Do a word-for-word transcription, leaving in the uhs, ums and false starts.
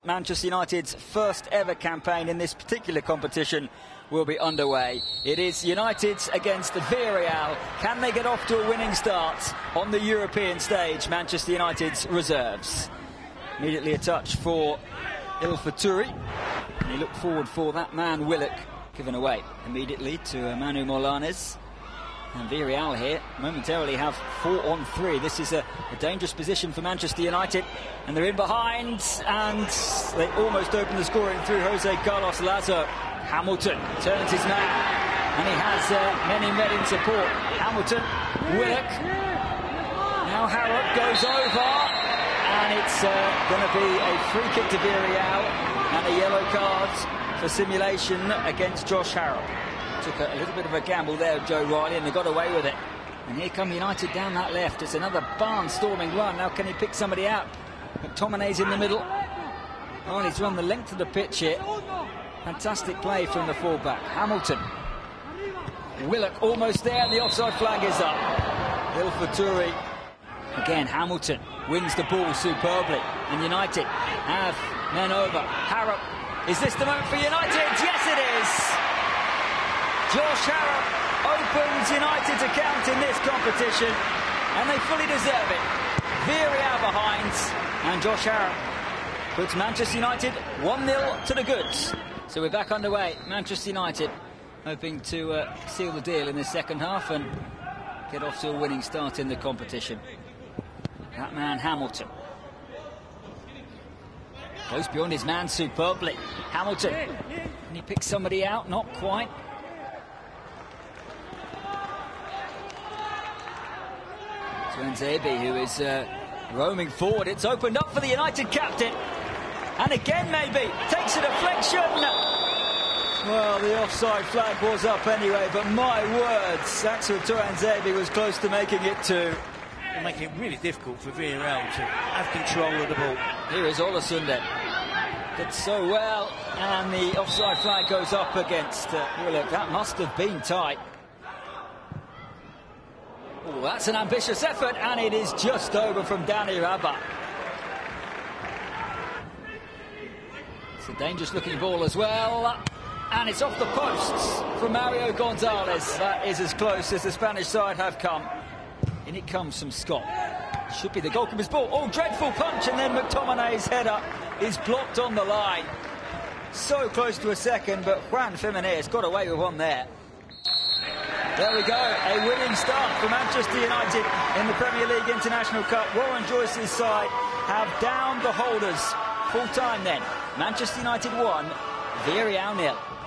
Manchester United's first ever campaign in this particular competition will be underway. It is United against Villarreal. Can they get off to a winning start on the European stage? Manchester United's reserves. Immediately a touch for Il Faturi. And he looked forward for that man Willock, given away immediately to Manu Molanes. And Villarreal here momentarily have four on three. This is a, a dangerous position for Manchester United, and they're in behind, and they almost open the scoring through Jose Carlos Lazo. Hamilton turns his man, and he has uh, many men in support. Hamilton, Willock, now Harrop goes over, and it's uh, going to be a free kick to Villarreal and a yellow card for simulation against Josh Harrop. Took a, a little bit of a gamble there, Joe Riley, and they got away with it. And here come United down that left. It's another barnstorming run. Now can he pick somebody out? McTominay's in the middle. Oh, and he's run the length of the pitch here. Fantastic play from the fullback. Hamilton. Willock almost there. The offside flag is up. Il Faturi. Again, Hamilton wins the ball superbly. And United have men over. Harrop. Is this the moment for United? Yes, it is. Josh Harrop opens United's account in this competition, and they fully deserve it. Villarreal behind, and Josh Harrop puts Manchester United one nil to the goods. So we're back underway. Manchester United hoping to uh, seal the deal in the second half and get off to a winning start in the competition. That man Hamilton goes beyond his man superbly. Hamilton, and he picks somebody out, not quite. Tuanzebe, who is uh, roaming forward. It's opened up for the United captain. And again, maybe. Takes a deflection. Well, the offside flag was up anyway, but my words, Axel Tuanzebe was close to making it too. It'll make it really difficult for Villarreal to have control of the ball. Here is Olasunde. Did so well. And the offside flag goes up against uh, Willock. That must have been tight. Oh, that's an ambitious effort, and it is just over from Danny Rabah. It's a dangerous looking ball as well, and it's off the posts from Mario Gonzalez. That is as close as the Spanish side have come. In it comes from Scott. Should be the goalkeeper's ball. Oh, dreadful punch, and then McTominay's header is blocked on the line. So close to a second, but Juan Jimenez got away with one there. There we go, a winning start for Manchester United in the Premier League International Cup. Warren Joyce's side have downed the holders. Full time then. Manchester United one, Villarreal nil.